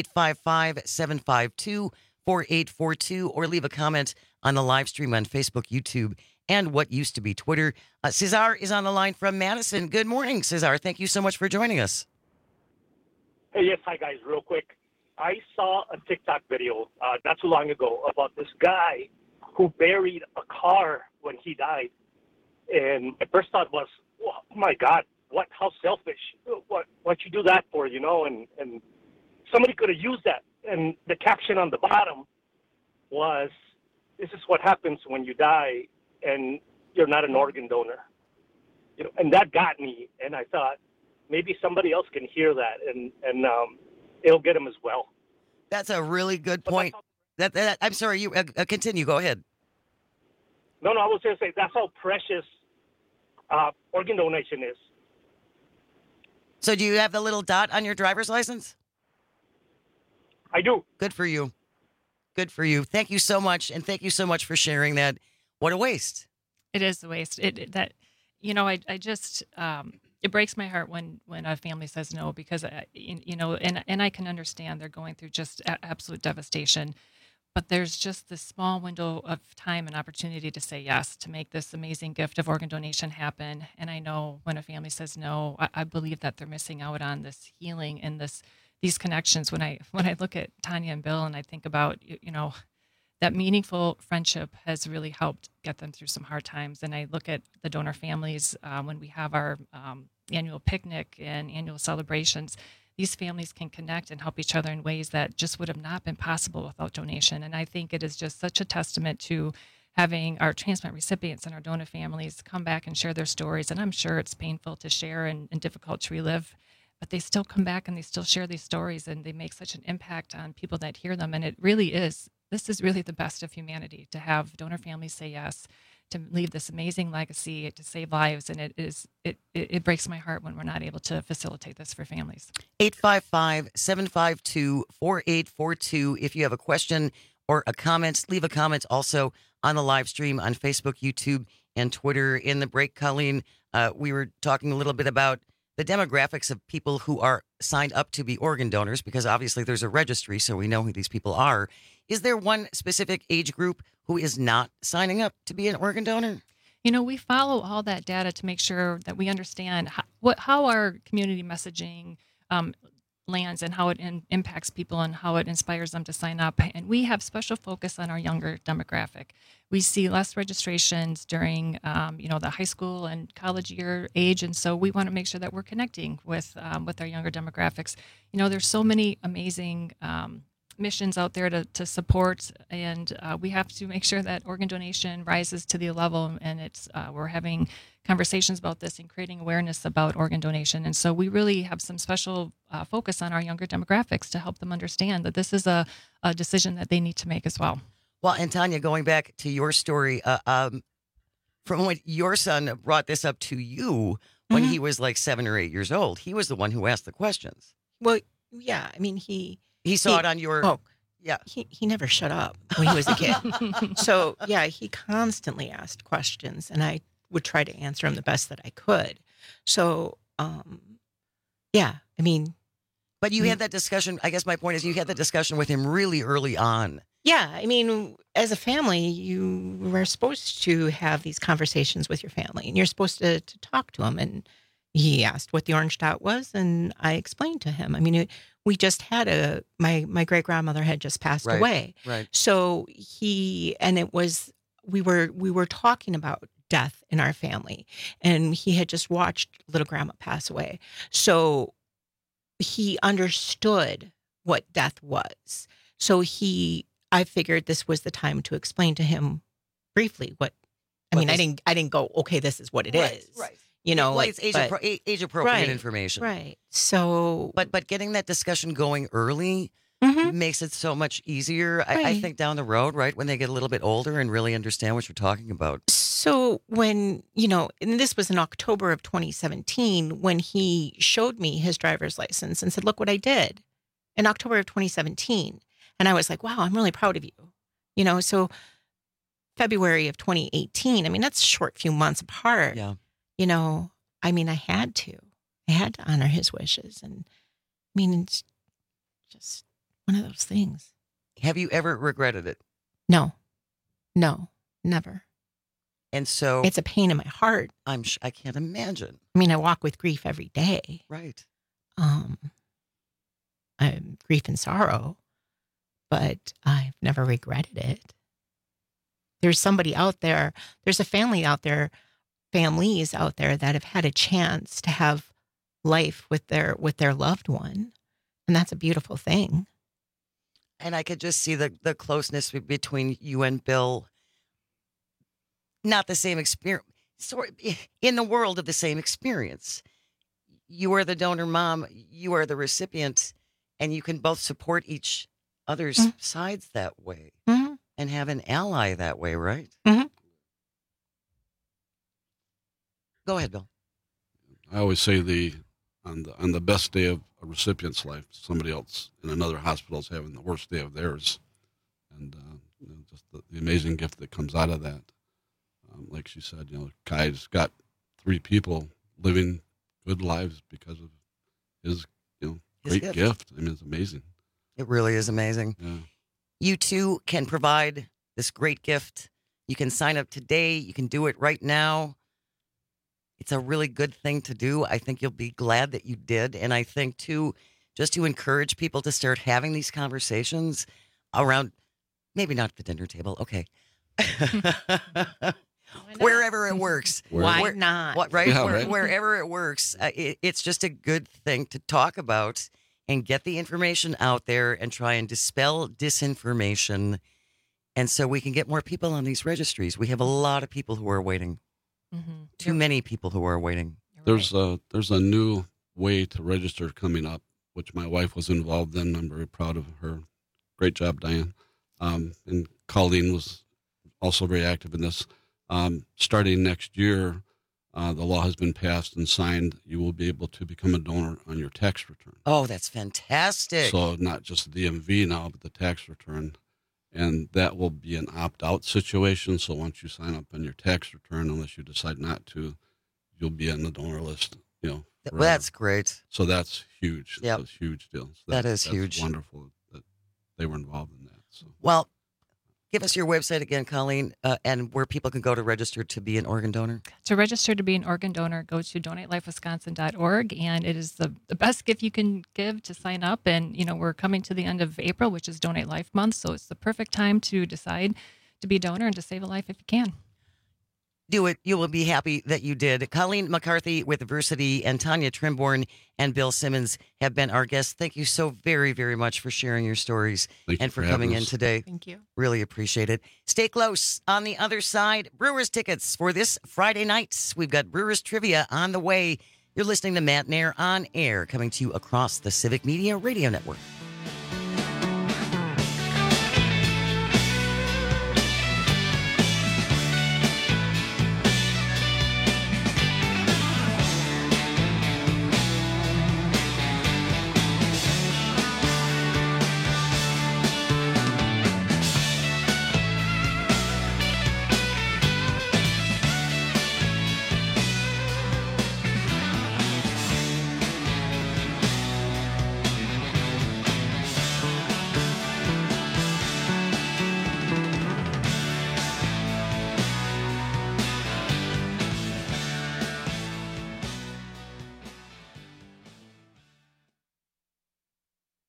855-752-4842, or leave a comment on the live stream on Facebook, YouTube, and what used to be Twitter. Cesar is on the line from Madison. Good morning, Cesar. Thank you so much for joining us. Hey, yes, hi guys, real quick. I saw a TikTok video not too long ago about this guy who buried a car when he died. And my first thought was, oh my God, how selfish. What you do that for, you know? And somebody could have used that. And the caption on the bottom was, this is what happens when you die and you're not an organ donor. You know, and that got me. And I thought, maybe somebody else can hear that, and it'll get them as well. That's a really good point. I'm sorry, you continue. Go ahead. No, I was going to say that's how precious organ donation is. So do you have the little dot on your driver's license? I do. Good for you. Good for you. Thank you so much, and thank you so much for sharing that. What a waste. It is a waste. I just... it breaks my heart when a family says no, because, and I can understand they're going through just absolute devastation. But there's just this small window of time and opportunity to say yes, to make this amazing gift of organ donation happen. And I know when a family says no, I believe that they're missing out on this healing and these connections. When I look at Tanya and Bill and I think about, that meaningful friendship has really helped get them through some hard times. And I look at the donor families when we have our annual picnic and annual celebrations. These families can connect and help each other in ways that just would have not been possible without donation. And I think it is just such a testament to having our transplant recipients and our donor families come back and share their stories. And I'm sure it's painful to share and difficult to relive, but they still come back and they still share these stories, and they make such an impact on people that hear them. And this is really the best of humanity, to have donor families say yes, to leave this amazing legacy, to save lives. And it breaks my heart when we're not able to facilitate this for families. 855-752-4842. If you have a question or a comment, leave a comment also on the live stream on Facebook, YouTube, and Twitter. In the break, Colleen, we were talking a little bit about the demographics of people who are signed up to be organ donors, because obviously there's a registry, so we know who these people are. Is there one specific age group who is not signing up to be an organ donor? We follow all that data to make sure that we understand how our community messaging lands and how it impacts people and how it inspires them to sign up. And we have special focus on our younger demographic. We see less registrations during, the high school and college year age. And so we want to make sure that we're connecting with our younger demographics. There's so many amazing missions out there to support, and we have to make sure that organ donation rises to the level, and we're having conversations about this and creating awareness about organ donation. And so we really have some special focus on our younger demographics to help them understand that this is a decision that they need to make as well. Well, and Tanya, going back to your story, from when your son brought this up to you when he was like 7 or 8 years old, he was the one who asked the questions. Well, yeah, I mean, he saw it on your... Oh, yeah. He never shut up when he was a kid. So, yeah, he constantly asked questions, and I would try to answer him the best that I could. So, yeah, I mean... But you had that discussion, I guess my point is you had that discussion with him really early on. Yeah, I mean, as a family, you were supposed to have these conversations with your family, and you're supposed to talk to him. And he asked what the orange dot was, and I explained to him. I mean, we just had my great grandmother had just passed away. Right. So we were talking about death in our family. And he had just watched little grandma pass away. So he understood what death was. So I figured this was the time to explain to him briefly I didn't go, okay, this is what it is. Right. You know, well, it's age appropriate information. Right. So, but getting that discussion going early makes it so much easier. Right. I think down the road, right, when they get a little bit older and really understand what you're talking about. So when, and this was in October of 2017, when he showed me his driver's license and said, look what I did in October of 2017. And I was like, wow, I'm really proud of you. So February of 2018, I mean, that's a short few months apart. Yeah. I had to honor his wishes. And I mean, it's just one of those things. Have you ever regretted it? No, never. And so it's a pain in my heart. I can't imagine. I mean, I walk with grief every day. Right. Grief and sorrow, but I've never regretted it. There's somebody out there, there's a family out there, families out there that have had a chance to have life with their loved one. And that's a beautiful thing. And I could just see the closeness between you and Bill. Not the same experience, in the world of the same experience. You are the donor mom, you are the recipient, and you can both support each other's sides that way and have an ally that way, right? Go ahead, Bill. I always say on the best day of a recipient's life, somebody else in another hospital is having the worst day of theirs, and just the amazing gift that comes out of that. Like she said, Kai's got 3 people living good lives because of his great gift. I mean, it's amazing. It really is amazing. Yeah. You too can provide this great gift. You can sign up today. You can do it right now. It's a really good thing to do. I think you'll be glad that you did. And I think, too, just to encourage people to start having these conversations around, maybe not the dinner table. Okay. Wherever it works. Why not? Right? Yeah, right? Wherever it works. It's just a good thing to talk about and get the information out there and try and dispel disinformation. And so we can get more people on these registries. We have a lot of people who are waiting. Too many people who are waiting. There's a new way to register coming up, which my wife was involved in. I'm very proud of her. Great job, Diane. And Colleen was also very active in this. Starting next year, the law has been passed and signed. You will be able to become a donor on your tax return. Oh, that's fantastic. So not just the DMV now, but the tax return. And that will be an opt-out situation. So once you sign up on your tax return, unless you decide not to, you'll be on the donor list, Well, that's great. So that's huge. Yep. That's a huge deal. So that's huge. huge. Wonderful that they were involved in that. So. Well, give us your website again, Colleen, and where people can go to register to be an organ donor. To register to be an organ donor, go to donatelifewisconsin.org, and it is the best gift you can give to sign up. And, we're coming to the end of April, which is Donate Life Month, so it's the perfect time to decide to be a donor and to save a life if you can. Do it. You will be happy that you did. Colleen McCarthy with Versity and Tanya Trimborn and Bill Simmons have been our guests. Thank you so very, very much for sharing your stories and for coming in today. Thank you. Really appreciate it. Stay close. On the other side, Brewers tickets for this Friday night. We've got Brewers trivia on the way. You're listening to Matt Nair on Air, coming to you across the Civic Media Radio Network.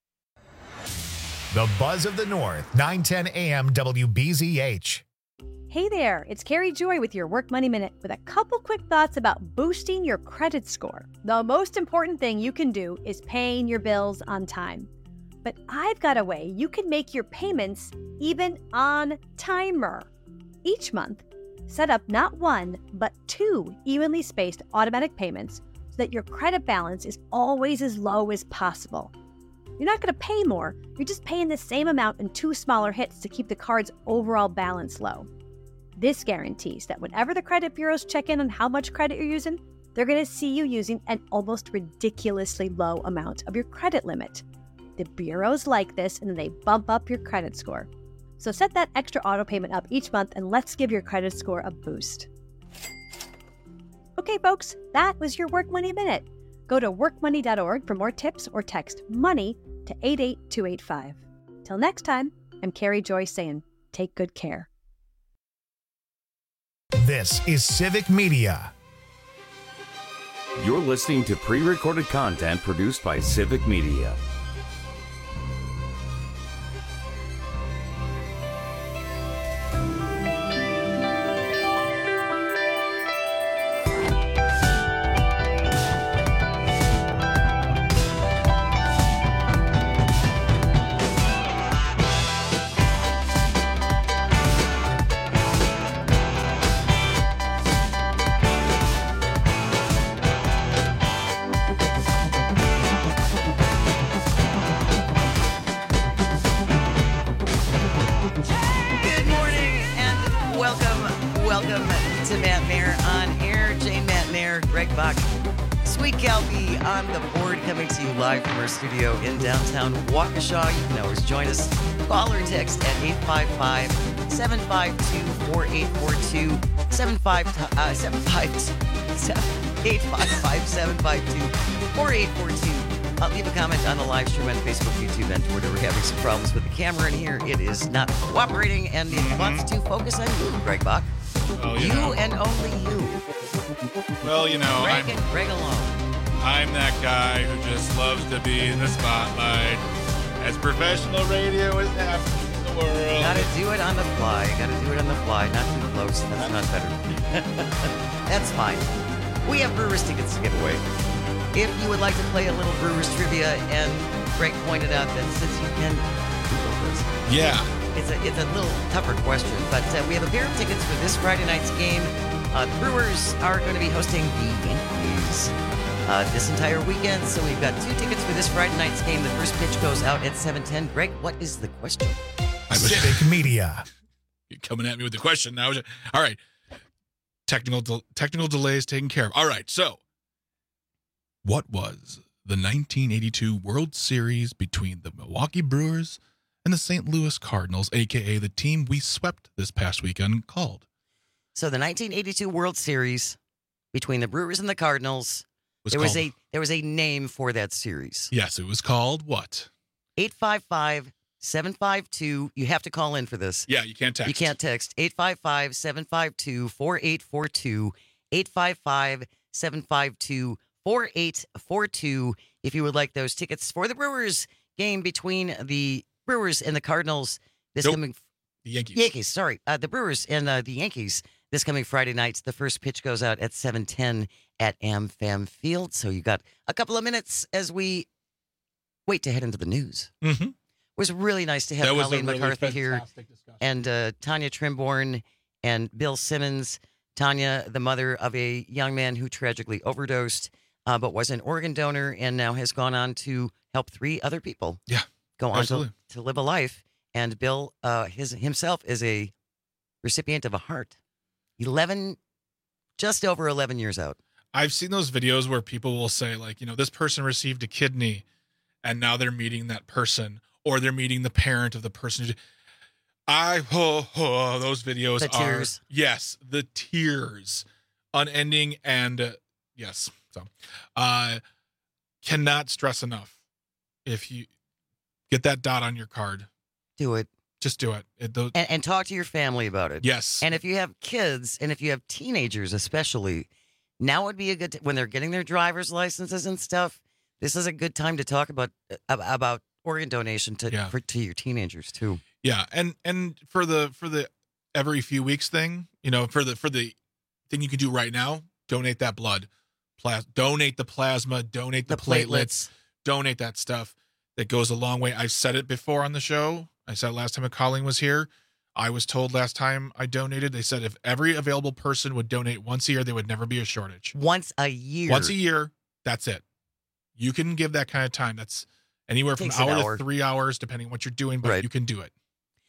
The Buzz of the North, 910 AM WBZH. Hey there, it's Carrie Joy with your Work Money Minute with a couple quick thoughts about boosting your credit score. The most important thing you can do is paying your bills on time. But I've got a way you can make your payments even on timer. Each month, set up not one, but 2 evenly spaced automatic payments so that your credit balance is always as low as possible. You're not going to pay more, you're just paying the same amount in 2 smaller hits to keep the card's overall balance low. This guarantees that whenever the credit bureaus check in on how much credit you're using, they're going to see you using an almost ridiculously low amount of your credit limit. The bureaus like this, and then they bump up your credit score. So set that extra auto payment up each month, and let's give your credit score a boost. Okay, folks, that was your Work Money Minute. Go to workmoney.org for more tips or text MONEY to 88285. Till next time, I'm Carrie Joy saying, take good care. This is Civic Media. You're listening to pre-recorded content produced by Civic Media. Studio in downtown Waukesha. You can always join us. Call or text at 855-752-4842, 855-752-4842. Leave a comment on the live stream on Facebook, YouTube, and Twitter. We're having some problems with the camera in here. It is not cooperating, and it wants to focus on you, Greg Bach. Well, you know. And only you. Well, Greg alone. I'm that guy who just loves to be in the spotlight. As professional radio is happening in the world. Gotta do it on the fly. Not too close. That's not better. That's fine. We have Brewers tickets to give away. If you would like to play a little Brewers trivia, and Greg pointed out that since you can Google this. Yeah. It's a little tougher question, but we have a pair of tickets for this Friday night's game. The Brewers are going to be hosting the Yankees this entire weekend, so we've got 2 tickets for this Friday night's game. The first pitch goes out at 7:10. Greg, what is the question? Civic Media. You're coming at me with the question now. All right. Technical delays taken care of. All right, so what was the 1982 World Series between the Milwaukee Brewers and the St. Louis Cardinals, a.k.a. the team we swept this past weekend, called? So the 1982 World Series between the Brewers and the Cardinals, there was a name for that series. Yes, it was called what? 855-752. You have to call in for this. Yeah, you can't text. You can't text. 855-752-4842. 855-752-4842. If you would like those tickets for the Brewers game between the Brewers and the Cardinals the Yankees. Sorry. The Brewers and the Yankees this coming Friday night. The first pitch goes out at 7:10 at AmFam Field. So you got a couple of minutes as we wait to head into the news. Mm-hmm. It was really nice to have Colleen McCarthy here and Tanya Trimborn and Bill Simmons. Tanya, the mother of a young man who tragically overdosed, but was an organ donor and now has gone on to help 3 other people. Yeah, go on to live a life. And Bill himself is a recipient of a heart. Just over 11 years out. I've seen those videos where people will say, like, this person received a kidney and now they're meeting that person, or they're meeting the parent of the person. Those videos the tears. Yes, the tears, unending, and yes. So, cannot stress enough. If you get that dot on your card, do it. Just do it. And talk to your family about it. Yes. And if you have kids, and if you have teenagers especially, now would be a good when they're getting their driver's licenses and stuff. This is a good time to talk about organ donation to your teenagers too. Yeah, and for the every few weeks thing, for the thing you can do right now, donate that blood. Donate the plasma, donate the platelets, donate that stuff. That goes a long way. I've said it before on the show. I said it last time Colleen was here. I was told last time I donated, they said if every available person would donate once a year, there would never be a shortage. Once a year? Once a year, that's it. You can give that kind of time. That's anywhere from an hour to 3 hours, depending on what you're doing, but you can do it.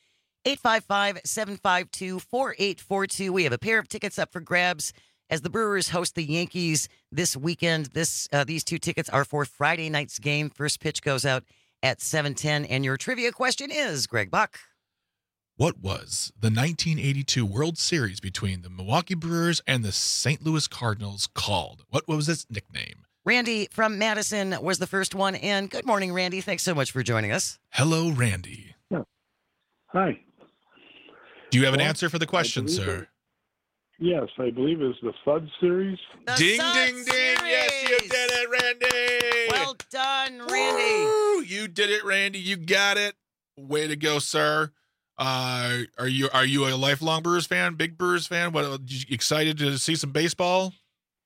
855-752-4842. We have a pair of tickets up for grabs as the Brewers host the Yankees this weekend. These two tickets are for Friday night's game. First pitch goes out at 7:10. And your trivia question is, Greg Buck. What was the 1982 World Series between the Milwaukee Brewers and the St. Louis Cardinals called? What was its nickname? Randy from Madison was the first one in. Good morning, Randy. Thanks so much for joining us. Hello, Randy. Hi. Do you have an answer for the question, sir? Yes, I believe it's the Sud series. Ding, ding, ding. Yes, you did it, Randy. Well done, Randy. Woo, you did it, Randy. You got it. Way to go, sir. Are you a lifelong Brewers fan? Big Brewers fan? What? You excited to see some baseball?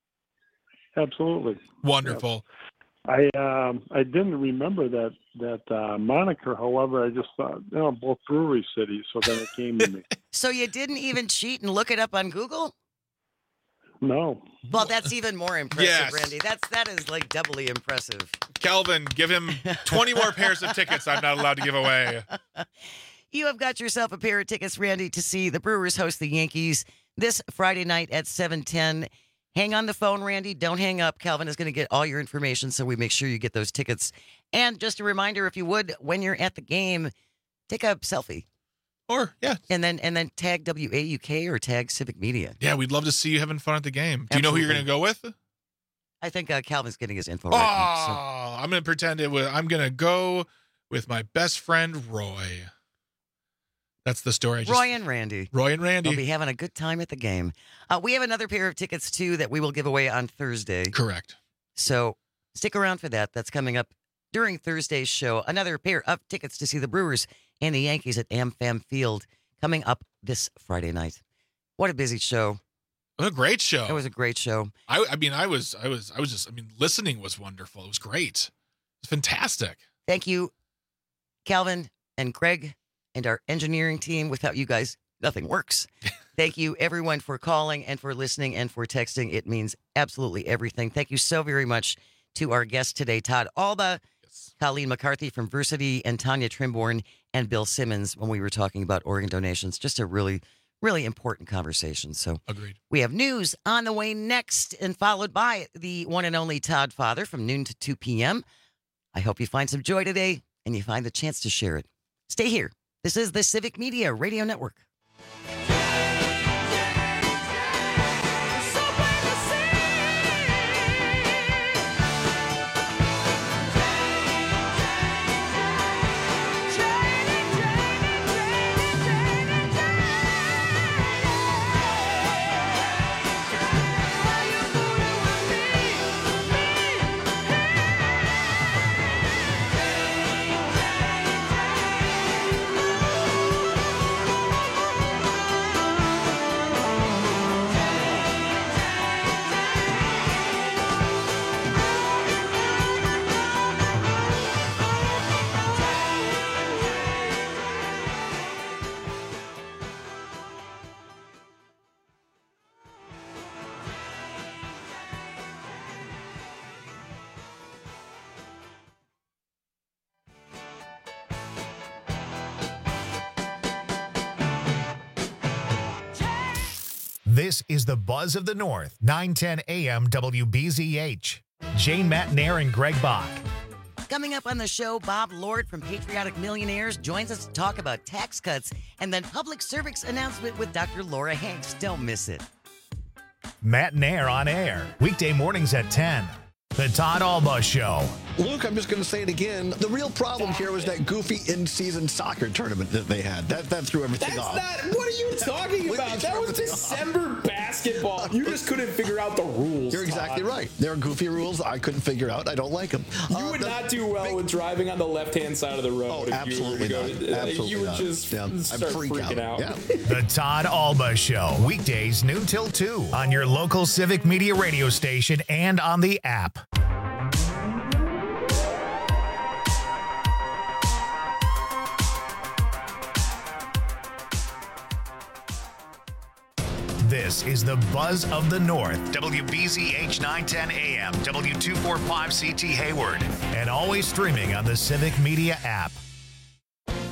Absolutely. Wonderful. Yes. I didn't remember that moniker. However, I just thought, both brewery cities, so then it came to me. So you didn't even cheat and look it up on Google? No. Well, that's even more impressive, Yes. Randy. That is like doubly impressive. Calvin, give him 20 more pairs of tickets I'm not allowed to give away. You have got yourself a pair of tickets, Randy, to see the Brewers host the Yankees this Friday night at 7:10. Hang on the phone, Randy. Don't hang up. Calvin is going to get all your information, so we make sure you get those tickets. And just a reminder, if you would, when you're at the game, take a selfie. And then tag WAUK or tag Civic Media. Yeah, we'd love to see you having fun at the game. Do you know who you're going to go with? I think Calvin's getting his info right now. So. I'm going to pretend I'm going to go with my best friend, Roy. That's the story. Roy and Randy. They'll be having a good time at the game. We have another pair of tickets, too, that we will give away on Thursday. Correct. So stick around for that. That's coming up during Thursday's show. Another pair of tickets to see the Brewers and the Yankees at AmFam Field coming up this Friday night. What a busy show. What a great show. It was a great show. Listening was wonderful. It was great. It was fantastic. Thank you, Calvin and Greg and our engineering team. Without you guys, nothing works. Thank you, everyone, for calling and for listening and for texting. It means absolutely everything. Thank you so very much to our guest today, Todd Alba, Colleen McCarthy from Versity, and Tanya Trimborn and Bill Simmons when we were talking about organ donations. Just a really, really important conversation. So agreed. We have news on the way next and followed by the one and only Todd Father from noon to 2 p.m. I hope you find some joy today and you find the chance to share it. Stay here. This is the Civic Media Radio Network. This is the Buzz of the North, 910 AM WBZH. Jane Matnair and Greg Bach. Coming up on the show, Bob Lord from Patriotic Millionaires joins us to talk about tax cuts and then public service announcement with Dr. Laura Hanks. Don't miss it. Matnair on air, weekday mornings at 10. The Todd Alba Show. Luke, I'm just going to say it again. The real problem here was that goofy in-season soccer tournament that they had. That threw everything off. What are you talking about? That was December back. basketball. You just couldn't figure out the rules. You're exactly right. There are goofy rules I couldn't figure out. I don't like them. You would not do well with driving on the left-hand side of the road. Oh, absolutely not. Absolutely you would not. just start freaking out. Yeah. The Todd Alba Show, weekdays noon till 2 on your local Civic Media radio station and on the app. This is the Buzz of the North, WBZH 910 AM, W245CT Hayward, and always streaming on the Civic Media app.